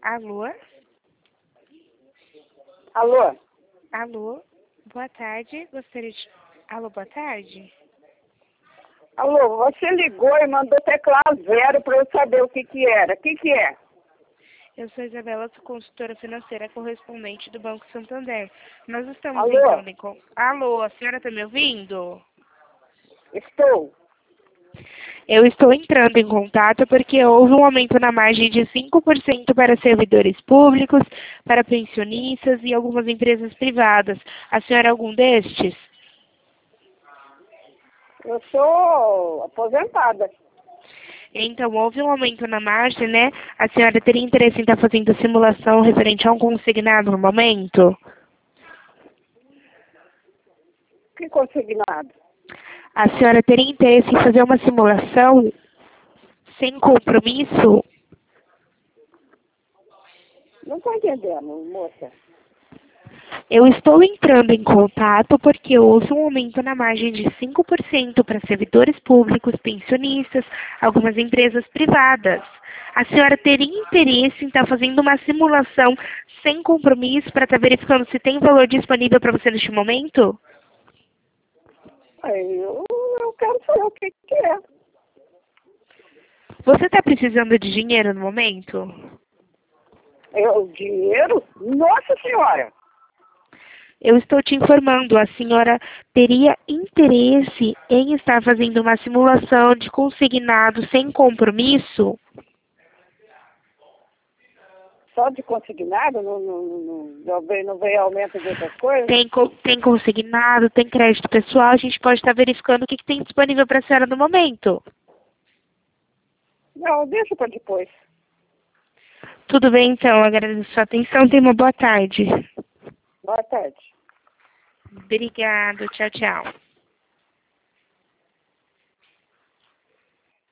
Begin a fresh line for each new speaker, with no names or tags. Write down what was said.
Alô?
Alô?
Alô? Boa tarde. Gostaria de... Alô, boa tarde.
Alô, você ligou e mandou teclar 0 para eu saber o que que era. O que que é?
Eu sou Isabela, sou consultora financeira correspondente do Banco Santander. Nós estamos
Alô?
entrando em... Alô, a senhora está me ouvindo?
Estou.
Eu estou entrando em contato porque houve um aumento na margem de 5% para servidores públicos, para pensionistas e algumas empresas privadas. A senhora é algum destes?
Eu sou aposentada.
Então, houve um aumento na margem, né? A senhora teria interesse em estar fazendo simulação referente a um consignado no momento?
Que consignado?
A senhora teria interesse em fazer uma simulação sem compromisso?
Não estou entendendo, moça.
Eu estou entrando em contato porque houve um aumento na margem de 5% para servidores públicos, pensionistas, algumas empresas privadas. A senhora teria interesse em estar fazendo uma simulação sem compromisso para estar verificando se tem valor disponível para você neste momento?
Eu quero saber o que que é.
Você está precisando de dinheiro no momento?
Dinheiro? Nossa Senhora!
Eu estou te informando, a senhora teria interesse em estar fazendo uma simulação de consignado sem compromisso?
Só de consignado? Não veio aumento de outras coisas?
Tem consignado, tem crédito pessoal, a gente pode estar verificando o que tem disponível para a senhora no momento.
Não, deixa para depois.
Tudo bem, então, agradeço a sua atenção, tenha uma boa tarde.
Boa tarde.
Obrigado, tchau, tchau.